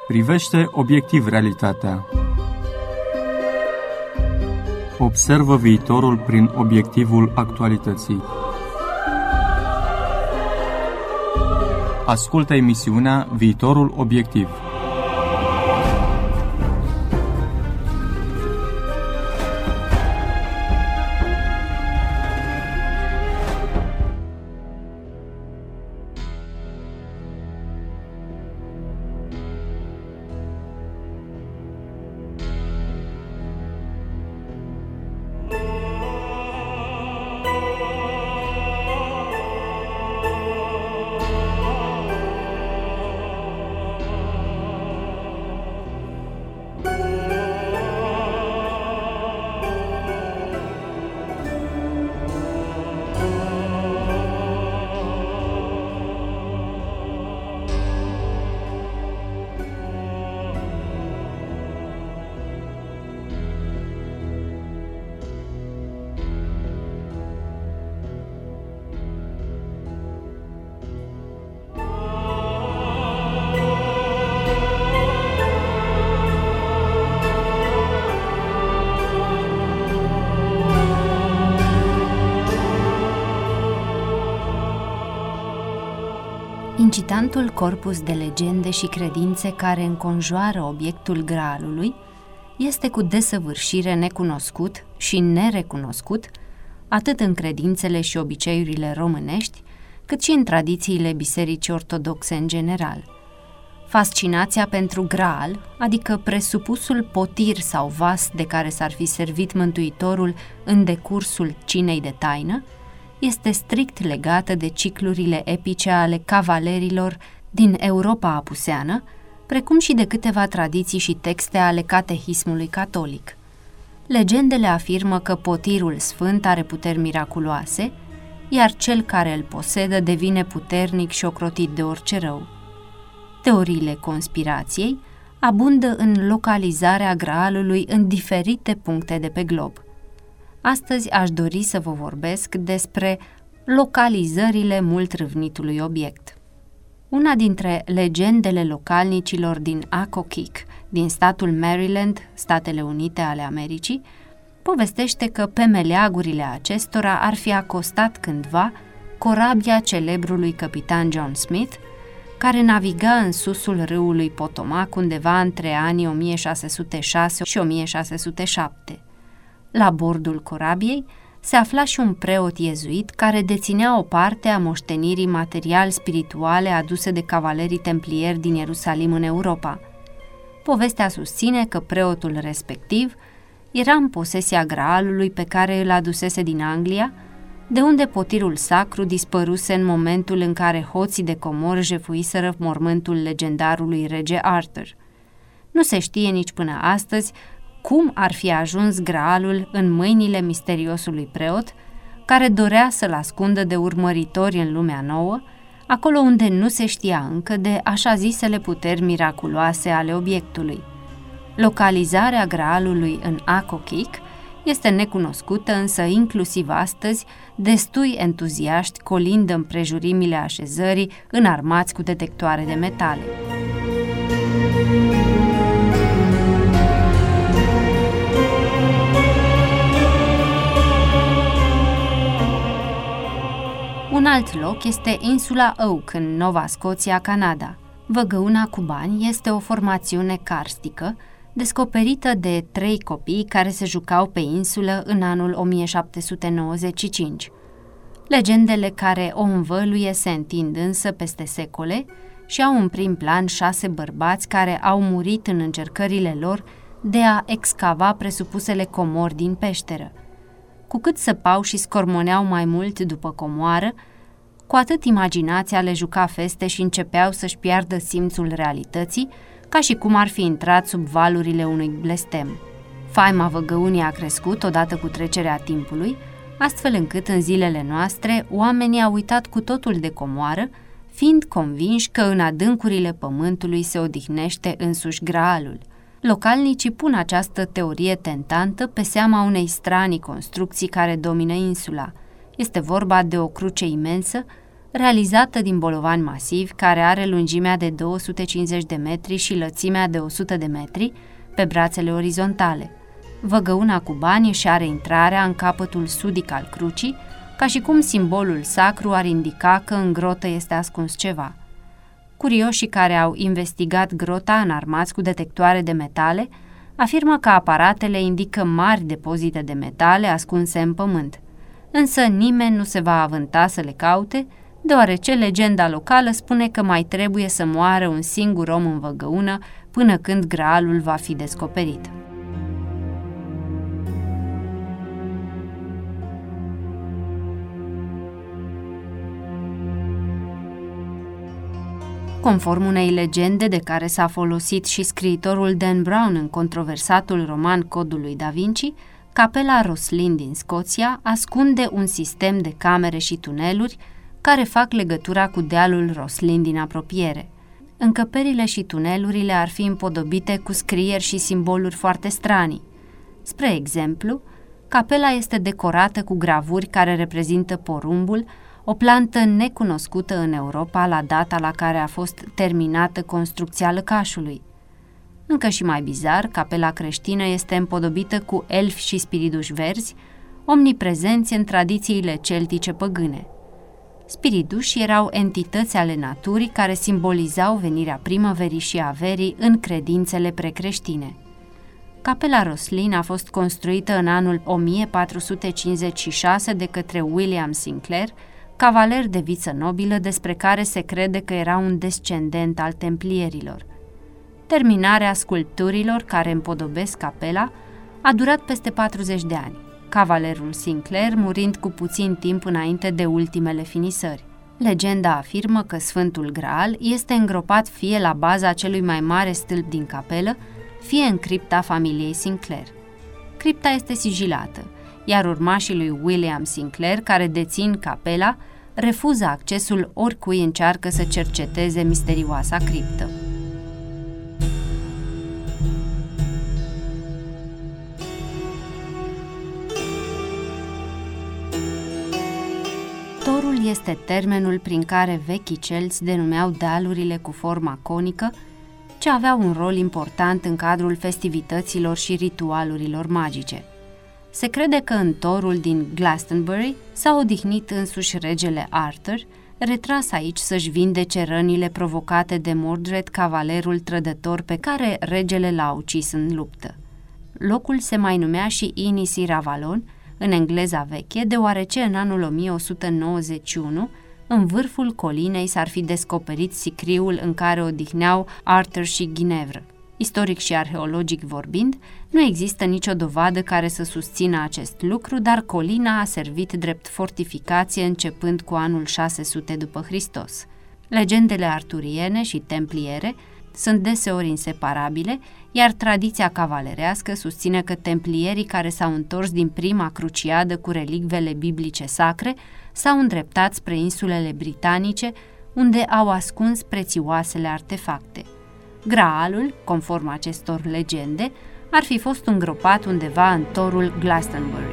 Privește obiectiv realitatea. Observă viitorul prin obiectivul actualității. Ascultă emisiunea Viitorul Obiectiv. Incitantul corpus de legende și credințe care înconjoară obiectul Graalului este cu desăvârșire necunoscut și nerecunoscut atât în credințele și obiceiurile românești, cât și în tradițiile bisericii ortodoxe în general. Fascinația pentru Graal, adică presupusul potir sau vas de care s-ar fi servit Mântuitorul în decursul cinei de taină, este strict legată de ciclurile epice ale cavalerilor din Europa apuseană, precum și de câteva tradiții și texte ale catehismului catolic. Legendele afirmă că potirul sfânt are puteri miraculoase, iar cel care îl posedă devine puternic și ocrotit de orice rău. Teoriile conspirației abundă în localizarea Graalului în diferite puncte de pe glob. Astăzi aș dori să vă vorbesc despre localizările mult râvnitului obiect. Una dintre legendele localnicilor din Accokeek, din statul Maryland, Statele Unite ale Americii, povestește că pe meleagurile acestora ar fi acostat cândva corabia celebrului capitan John Smith, care naviga în susul râului Potomac undeva între anii 1606 și 1607. La bordul corabiei se afla și un preot iezuit care deținea o parte a moștenirii material-spirituale aduse de cavalerii templieri din Ierusalim în Europa. Povestea susține că preotul respectiv era în posesia Graalului pe care îl adusese din Anglia, de unde potirul sacru dispăruse în momentul în care hoții de comori jefuiseră mormântul legendarului rege Arthur. Nu se știe nici până astăzi cum ar fi ajuns Graalul în mâinile misteriosului preot, care dorea să-l ascundă de urmăritori în lumea nouă, acolo unde nu se știa încă de așa zisele puteri miraculoase ale obiectului. Localizarea Graalului în Accokeek este necunoscută, însă inclusiv astăzi destui entuziaști colindă împrejurimile așezării înarmați cu detectoare de metale. Un alt loc este insula Oak, în Nova Scoția, Canada. Văgăuna cu bani este o formațiune karstică descoperită de 3 copii care se jucau pe insulă în anul 1795. Legendele care o învăluie se întind însă peste secole și au în prim plan 6 bărbați care au murit în încercările lor de a excava presupusele comori din peșteră. Cu cât săpau și scormoneau mai mult după comoară, cu atât imaginația le juca feste și începeau să-și piardă simțul realității, ca și cum ar fi intrat sub valurile unui blestem. Faima văgăunii a crescut odată cu trecerea timpului, astfel încât în zilele noastre oamenii au uitat cu totul de comoară, fiind convinși că în adâncurile pământului se odihnește însuși Graalul. Localnicii pun această teorie tentantă pe seama unei stranii construcții care domină insula. Este vorba de o cruce imensă, realizată din bolovani masivi, care are lungimea de 250 de metri și lățimea de 100 de metri pe brațele orizontale. Văgăuna cu bani își are intrarea în capătul sudic al crucii, ca și cum simbolul sacru ar indica că în grotă este ascuns ceva. Curioșii care au investigat grota înarmați cu detectoare de metale afirmă că aparatele indică mari depozite de metale ascunse în pământ, însă nimeni nu se va avânta să le caute, deoarece legenda locală spune că mai trebuie să moară un singur om în văgăună până când graalul va fi descoperit. Conform unei legende de care s-a folosit și scriitorul Dan Brown în controversatul roman Codul lui Da Vinci, capela Rosslyn din Scoția ascunde un sistem de camere și tuneluri care fac legătura cu dealul Rosslyn din apropiere. Încăperile și tunelurile ar fi împodobite cu scrieri și simboluri foarte stranii. Spre exemplu, capela este decorată cu gravuri care reprezintă porumbul, o plantă necunoscută în Europa la data la care a fost terminată construcția lăcașului. Încă și mai bizar, capela creștină este împodobită cu elfi și spiriduși verzi, omniprezenți în tradițiile celtice păgâne. Spiriduși erau entități ale naturii care simbolizau venirea primăverii și a verii în credințele precreștine. Capela Rosslyn a fost construită în anul 1456 de către William Sinclair, cavaler de viță nobilă despre care se crede că era un descendent al templierilor. Terminarea sculpturilor care împodobesc capela a durat peste 40 de ani, cavalerul Sinclair murind cu puțin timp înainte de ultimele finisări. Legenda afirmă că Sfântul Graal este îngropat fie la baza celui mai mare stâlp din capelă, fie în cripta familiei Sinclair. Cripta este sigilată, iar urmașii lui William Sinclair, care dețin capela, refuză accesul oricui încearcă să cerceteze misterioasa criptă. Torul este termenul prin care vechii celți denumeau dealurile cu forma conică, ce aveau un rol important în cadrul festivităților și ritualurilor magice. Se crede că în torul din Glastonbury s-a odihnit însuși regele Arthur, retras aici să-și vindece rănile provocate de Mordred, cavalerul trădător pe care regele l-a ucis în luptă. Locul se mai numea și Inis Ravalon, în engleza veche, deoarece în anul 1191, în vârful colinei s-ar fi descoperit sicriul în care odihneau Arthur și Guinevere. Istoric și arheologic vorbind, nu există nicio dovadă care să susțină acest lucru, dar colina a servit drept fortificație începând cu anul 600 după Hristos. Legendele arturiene și templiere sunt deseori inseparabile, iar tradiția cavalerească susține că templierii care s-au întors din prima cruciadă cu relicvele biblice sacre s-au îndreptat spre insulele britanice, unde au ascuns prețioasele artefacte. Graalul, conform acestor legende, ar fi fost îngropat undeva în torul Glastonbury.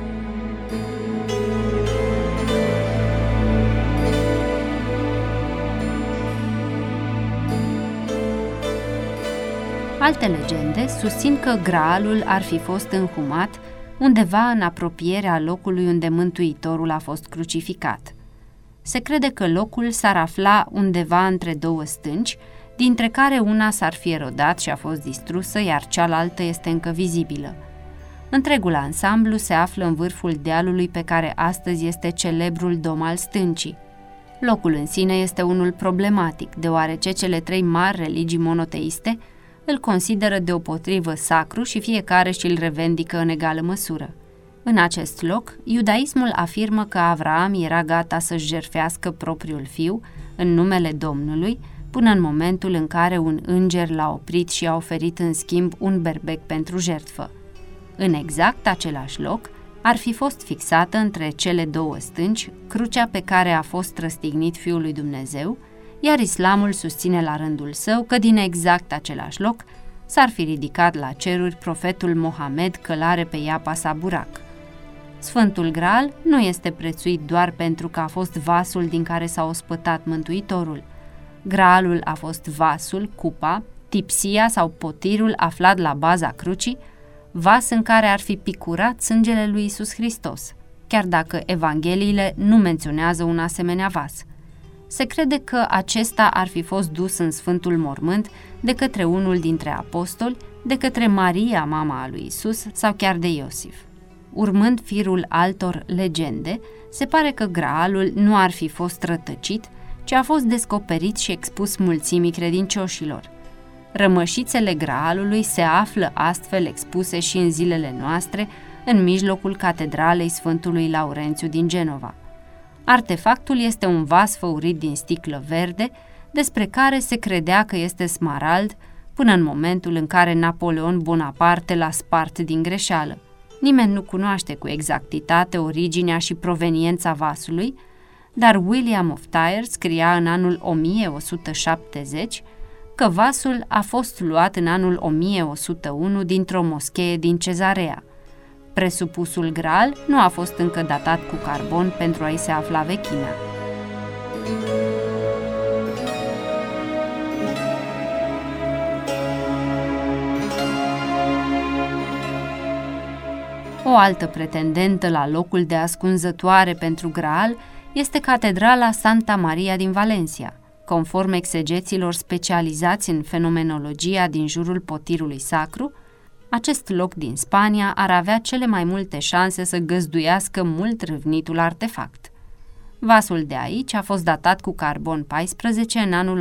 Alte legende susțin că Graalul ar fi fost înhumat undeva în apropierea locului unde Mântuitorul a fost crucificat. Se crede că locul s-ar afla undeva între două stânci, dintre care una s-ar fi erodat și a fost distrusă, iar cealaltă este încă vizibilă. Întregul ansamblu se află în vârful dealului pe care astăzi este celebrul dom al stâncii. Locul în sine este unul problematic, deoarece cele trei mari religii monoteiste îl consideră deopotrivă sacru și fiecare și-l revendică în egală măsură. În acest loc, iudaismul afirmă că Avraam era gata să-și jertfească propriul fiu în numele Domnului, până în momentul în care un înger l-a oprit și a oferit în schimb un berbec pentru jertfă. În exact același loc ar fi fost fixată între cele două stânci crucea pe care a fost răstignit Fiul lui Dumnezeu, iar islamul susține la rândul său că din exact același loc s-ar fi ridicat la ceruri profetul Mohamed călare pe iapa sa Burak. Sfântul Graal nu este prețuit doar pentru că a fost vasul din care s-a ospătat Mântuitorul. Graalul a fost vasul, cupa, tipsia sau potirul aflat la baza crucii, vas în care ar fi picurat sângele lui Iisus Hristos, chiar dacă Evangheliile nu menționează un asemenea vas. Se crede că acesta ar fi fost dus în Sfântul Mormânt de către unul dintre apostoli, de către Maria, mama a lui Iisus, sau chiar de Iosif. Urmând firul altor legende, se pare că Graalul nu ar fi fost rătăcit, ci a fost descoperit și expus mulțimii credincioșilor. Rămășițele Graalului se află astfel expuse și în zilele noastre, în mijlocul catedralei Sfântului Laurențiu din Genova. Artefactul este un vas făurit din sticlă verde, despre care se credea că este smarald, până în momentul în care Napoleon Bonaparte l-a spart din greșeală. Nimeni nu cunoaște cu exactitate originea și proveniența vasului, dar William of Tyre scria în anul 1170 că vasul a fost luat în anul 1101 dintr-o moschee din Cezarea. Presupusul Graal nu a fost încă datat cu carbon pentru a-i se afla vechimea. O altă pretendentă la locul de ascunzătoare pentru Graal este catedrala Santa Maria din Valencia. Conform exegeților specializați în fenomenologia din jurul potirului sacru, acest loc din Spania ar avea cele mai multe șanse să găzduiască mult râvnitul artefact. Vasul de aici a fost datat cu carbon 14 în anul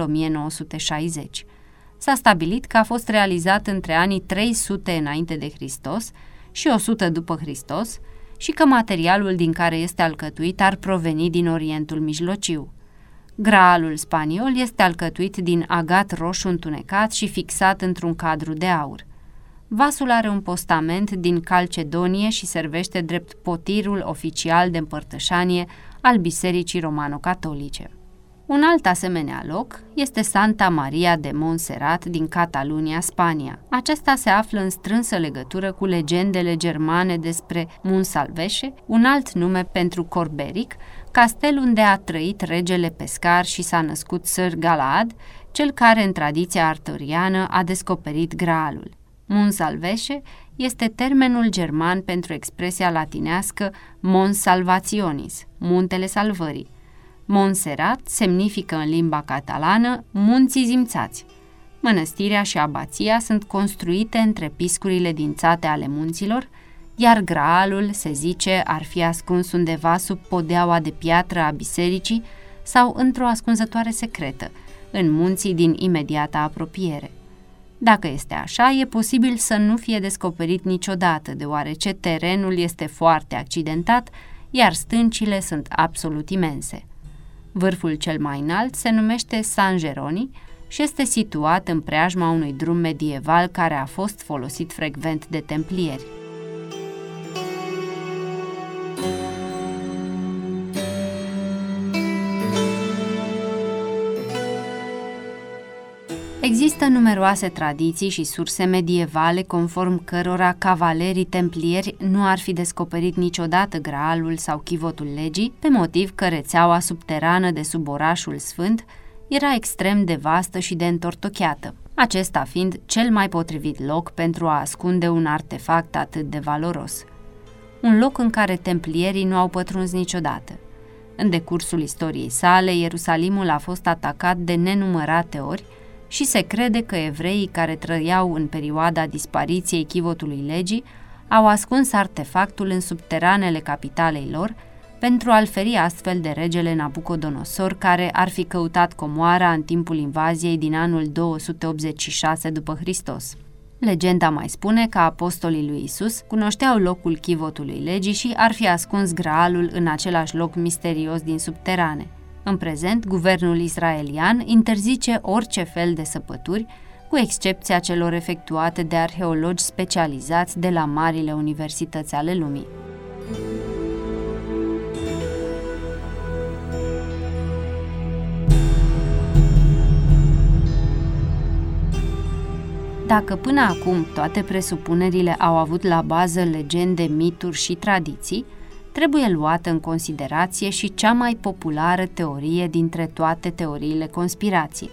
1960. S-a stabilit că a fost realizat între anii 300 înainte de Hristos și 100 după Hristos și că materialul din care este alcătuit ar proveni din Orientul Mijlociu. Graalul spaniol este alcătuit din agat roșu întunecat și fixat într-un cadru de aur. Vasul are un postament din calcedonie și servește drept potirul oficial de împărtășanie al Bisericii Romano-Catolice. Un alt asemenea loc este Santa Maria de Montserrat din Catalunia, Spania. Acesta se află în strânsă legătură cu legendele germane despre Monsalveșe, un alt nume pentru Corberic, castel unde a trăit regele pescar și s-a născut Sir Galahad, cel care în tradiția arturiană a descoperit Graalul. Monsalveșe este termenul german pentru expresia latinească Mons Salvationis, muntele salvării. Montserrat semnifică în limba catalană munții zimțați. Mănăstirea și abația sunt construite între piscurile dințate ale munților, iar Graalul, se zice, ar fi ascuns undeva sub podeaua de piatră a bisericii sau într-o ascunzătoare secretă, în munții din imediata apropiere. Dacă este așa, e posibil să nu fie descoperit niciodată, deoarece terenul este foarte accidentat, iar stâncile sunt absolut imense. Vârful cel mai înalt se numește San Geroni și este situat în preajma unui drum medieval care a fost folosit frecvent de templieri. Există numeroase tradiții și surse medievale conform cărora cavalerii templieri nu ar fi descoperit niciodată Graalul sau chivotul legii, pe motiv că rețeaua subterană de sub orașul sfânt era extrem de vastă și de întortocheată, acesta fiind cel mai potrivit loc pentru a ascunde un artefact atât de valoros. Un loc în care templierii nu au pătruns niciodată. În decursul istoriei sale, Ierusalimul a fost atacat de nenumărate ori și se crede că evreii care trăiau în perioada dispariției chivotului legii au ascuns artefactul în subteranele capitalei lor pentru a-l feri astfel de regele Nabucodonosor, care ar fi căutat comoara în timpul invaziei din anul 286 după Hristos. Legenda mai spune că apostolii lui Isus cunoșteau locul chivotului legii și ar fi ascuns Graalul în același loc misterios din subterane. În prezent, guvernul israelian interzice orice fel de săpături, cu excepția celor efectuate de arheologi specializați de la marile universități ale lumii. Dacă până acum toate presupunerile au avut la bază legende, mituri și tradiții, trebuie luată în considerație și cea mai populară teorie dintre toate teoriile conspirației,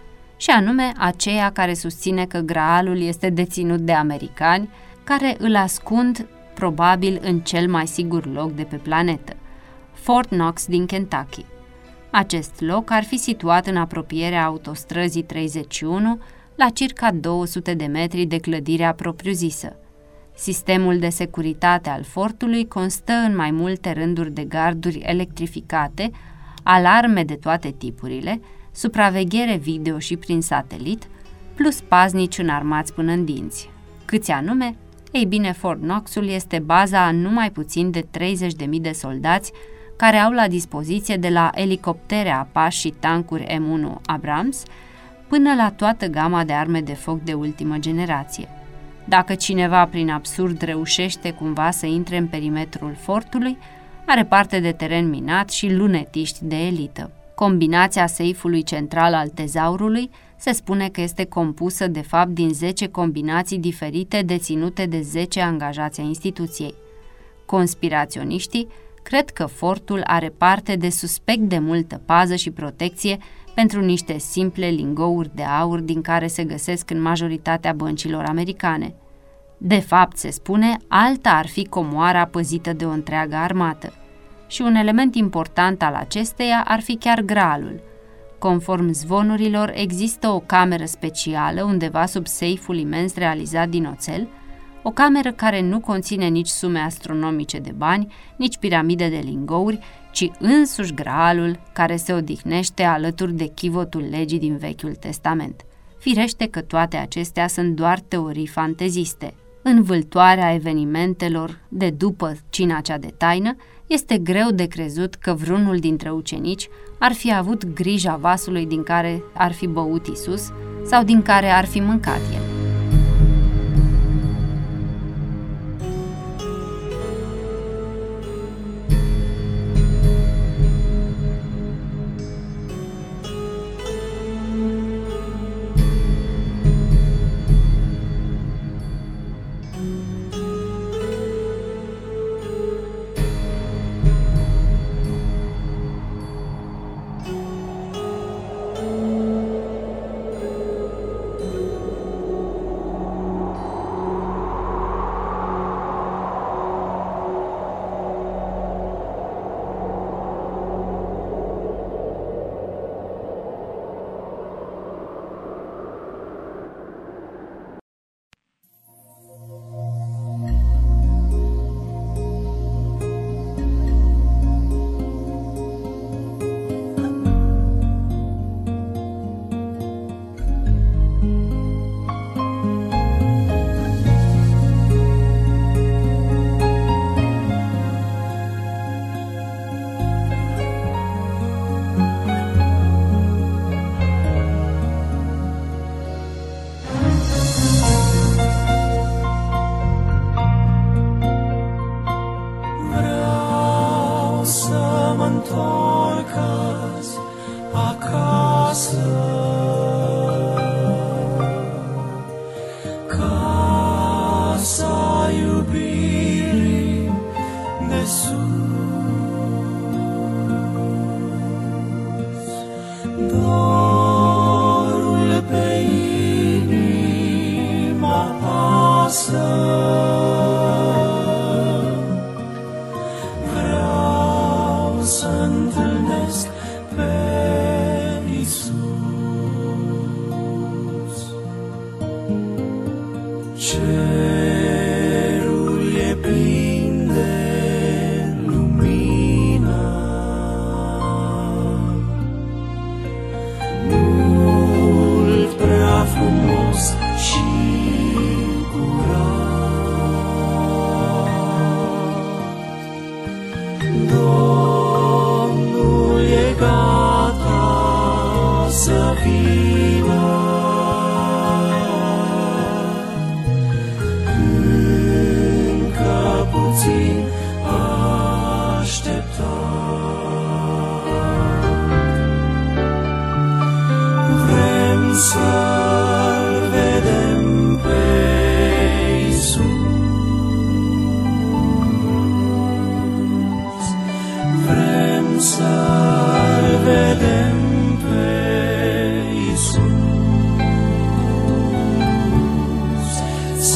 și anume aceea care susține că Graalul este deținut de americani, care îl ascund probabil în cel mai sigur loc de pe planetă, Fort Knox din Kentucky. Acest loc ar fi situat în apropierea autostrăzii 31, la circa 200 de metri de clădirea propriu-zisă. Sistemul de securitate al fortului constă în mai multe rânduri de garduri electrificate, alarme de toate tipurile, supraveghere video și prin satelit, plus paznici înarmați până în dinți. Câți anume? Ei bine, Fort Knox-ul este baza a numai puțin de 30.000 de soldați care au la dispoziție de la elicoptere Apache și tancuri M1 Abrams până la toată gama de arme de foc de ultimă generație. Dacă cineva prin absurd reușește cumva să intre în perimetrul fortului, are parte de teren minat și lunetiști de elită. Combinația seifului central al tezaurului se spune că este compusă de fapt din 10 combinații diferite deținute de 10 angajați ai instituției. Conspiraționiștii cred că fortul are parte de suspect de multă pază și protecție pentru niște simple lingouri de aur din care se găsesc în majoritatea băncilor americane. De fapt, se spune, alta ar fi comoara păzită de o întreagă armată. Și un element important al acesteia ar fi chiar Graalul. Conform zvonurilor, există o cameră specială undeva sub seiful imens realizat din oțel, o cameră care nu conține nici sume astronomice de bani, nici piramide de lingouri, ci însuși Graalul, care se odihnește alături de chivotul legii din Vechiul Testament. Firește că toate acestea sunt doar teorii fanteziste. În vâltoarea evenimentelor de după cina cea de taină, este greu de crezut că vreunul dintre ucenici ar fi avut grija vasului din care ar fi băut Isus sau din care ar fi mâncat el.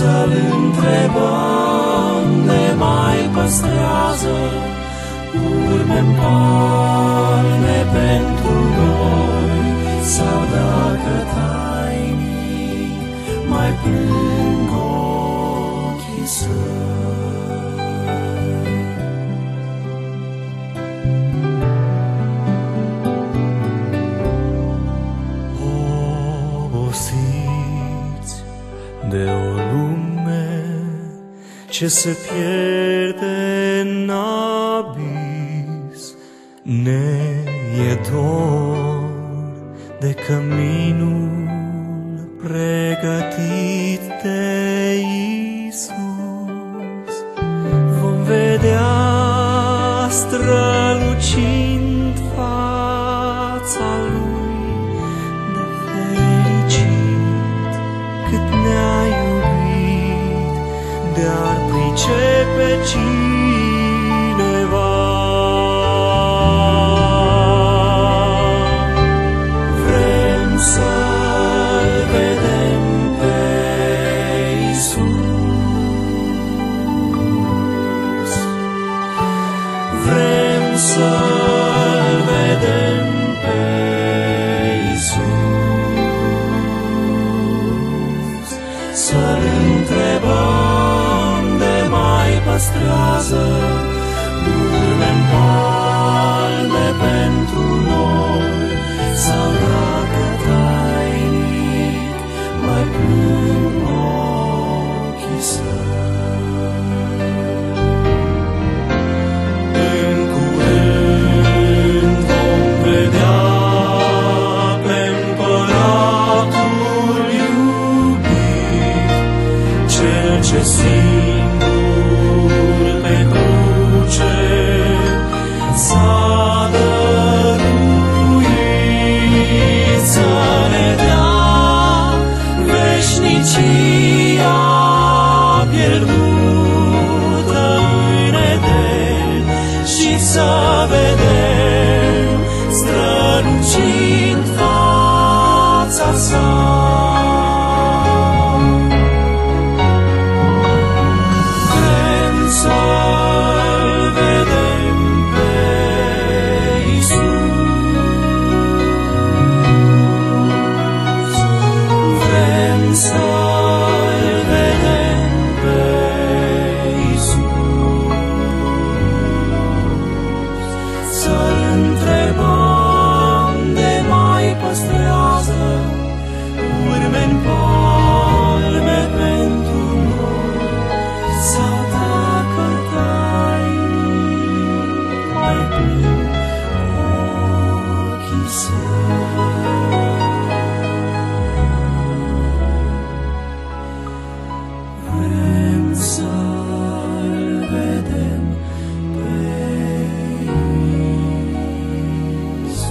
să-L întrebăm, ne mai păstrează urme-n palme pentru noi, sau dacă tainic mai plâng ochii săi. De o lume ce se pierde în abis, ne e dor de căminul pregătit de Iisus. Vom vedea strălucind fața Lui de fericit cât ne-a iubit, de-ar pricepe cineva. Vrem să-L vedem pe Iisus, vrem să-L vedem pe Iisus, să-L întrebăm, de mai păstrează urme-n palme pentru noi, sau dacă tainic mai plâng ochii săi. În curând vom vedea pe Împăratul iubit, cel ce singur pe cruce s-a dăruit, să ne dea veșnicia pierdută în Eden, și să vedem strălucind fața sa. Vrem să-L vedem pe Iisus, vrem să-L vedem pe Iisus, să-L întrebăm, de mai păstrează urme-n palme pentru noi, sau dacă tainic mai plâng ochii săi. Vrem să-L vedem pe Iisus.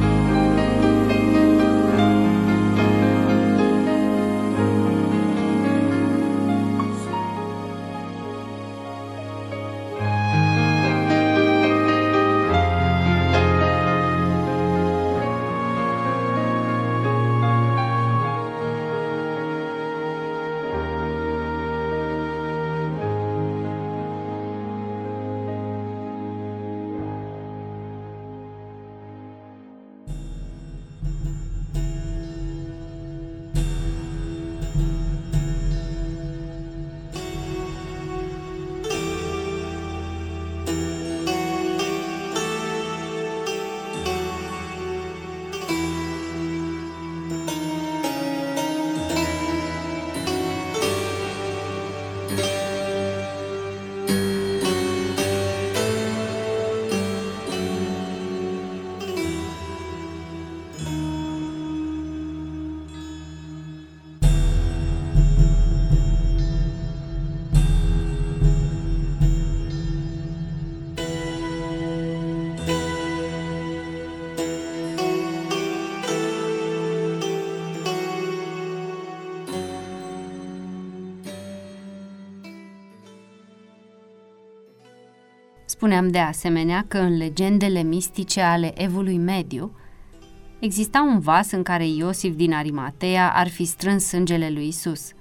Spuneam de asemenea că în legendele mistice ale Evului Mediu exista un vas în care Iosif din Arimatea ar fi strâns sângele lui Isus.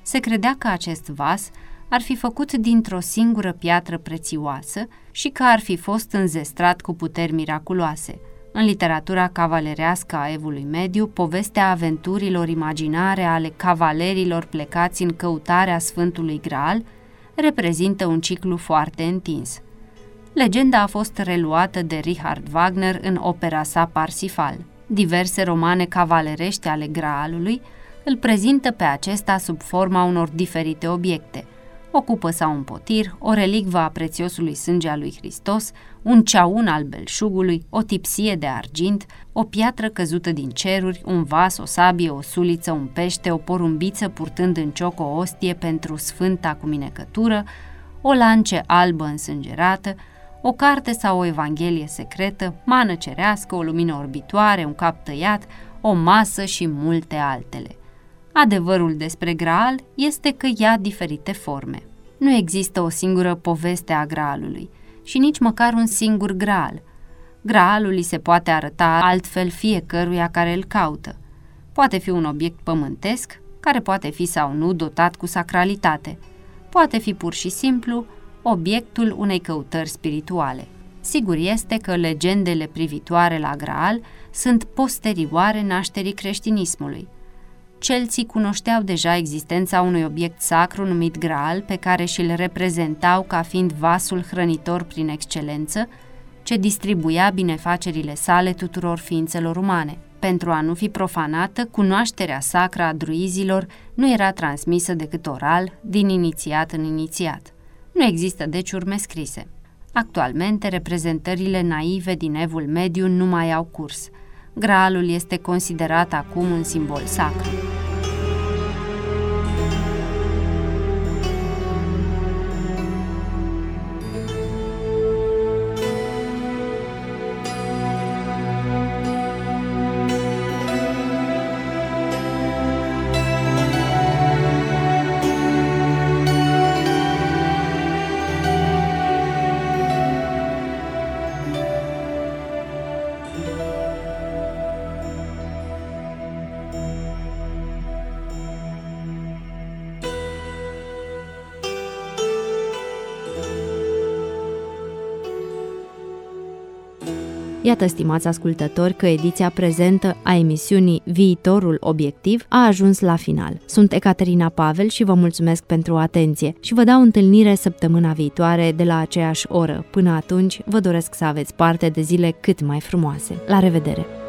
Se credea că acest vas ar fi făcut dintr-o singură piatră prețioasă și că ar fi fost înzestrat cu puteri miraculoase. În literatura cavalerească a Evului Mediu, povestea aventurilor imaginare ale cavalerilor plecați în căutarea Sfântului Graal reprezintă un ciclu foarte întins. Legenda a fost reluată de Richard Wagner în opera sa Parsifal. Diverse romane cavalerești ale Graalului îl prezintă pe acesta sub forma unor diferite obiecte: o cupă sau un potir, o relicvă a prețiosului sânge al lui Hristos, un ceaun al belșugului, o tipsie de argint, o piatră căzută din ceruri, un vas, o sabie, o suliță, un pește, o porumbiță purtând în cioc o ostie pentru sfânta cuminecătură, o lance albă însângerată, o carte sau o evanghelie secretă, mană cerească, o lumină orbitoare, un cap tăiat, o masă și multe altele. Adevărul despre Graal este că ia diferite forme. Nu există o singură poveste a Graalului și nici măcar un singur Graal. Graalul îi se poate arăta altfel fiecăruia care îl caută. Poate fi un obiect pământesc, care poate fi sau nu dotat cu sacralitate. Poate fi pur și simplu obiectul unei căutări spirituale. Sigur este că legendele privitoare la Graal sunt posterioare nașterii creștinismului. Celții cunoșteau deja existența unui obiect sacru numit Graal, pe care și-l reprezentau ca fiind vasul hrănitor prin excelență, ce distribuia binefacerile sale tuturor ființelor umane. Pentru a nu fi profanată, cunoașterea sacră a druizilor nu era transmisă decât oral, din inițiat în inițiat. Nu există deci urme scrise. Actualmente, reprezentările naive din Evul Mediu nu mai au curs. Graalul este considerat acum un simbol sacru. Iată, stimați ascultători, că ediția prezentă a emisiunii Viitorul Obiectiv a ajuns la final. Sunt Ecaterina Pavel și vă mulțumesc pentru atenție și vă dau întâlnire săptămâna viitoare de la aceeași oră. Până atunci, vă doresc să aveți parte de zile cât mai frumoase. La revedere!